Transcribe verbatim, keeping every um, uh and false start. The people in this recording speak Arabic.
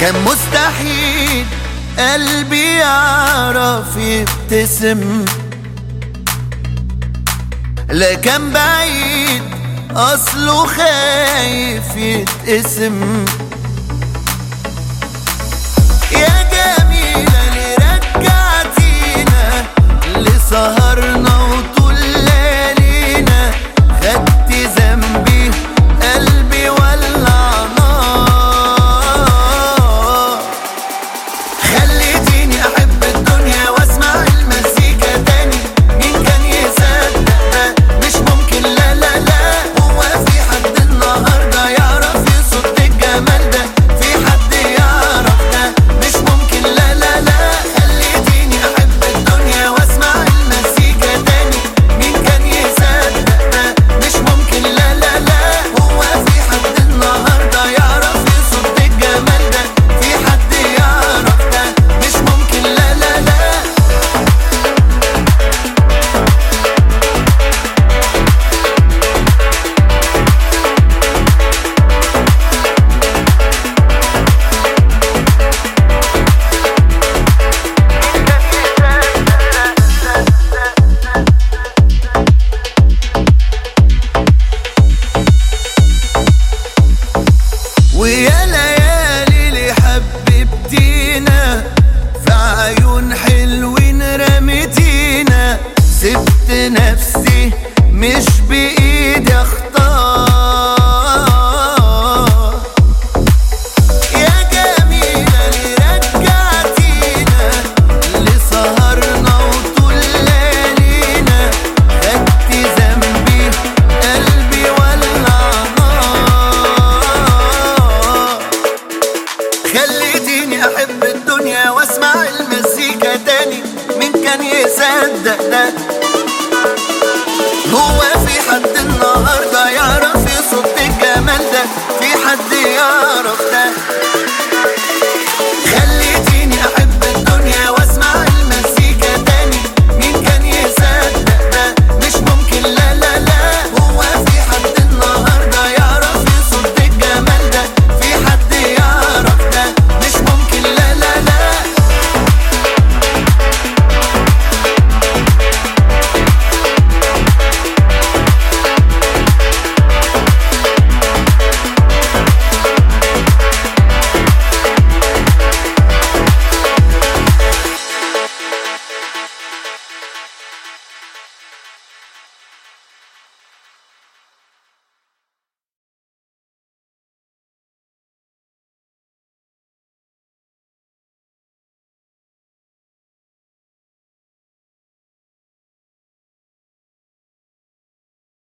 كان مستحيل قلبي يعرف يبتسم، لا كان بعيد أصله خايف يتقسم. يا جميلة اللي رجعتينا اللي سهرنا وطول ليالينا، خدتي ذنبي قلبي ولع نار، خليتيني أحب الدنيا واسمع المزيكا تاني. مين كان يصدق ده؟ مش ممكن، لا لا لا. هو في حد النهارده يعرف يصد الجمال ده؟ في حد يعرف ده؟ مش ممكن، لا لا لا. خليتيني أحب الدنيا واسمع المزيكا تاني. مين كان يصدق ده؟ مش ممكن، لا لا لا. هو في حد النهارده يعرف يصد الجمال ده؟ في حد يعرف ده؟ مش ممكن، لا لا لا. ويا ليالي اللي حببتينا في عيون حلوين رميتينا، سبت نفسي مش بإيدي اختار.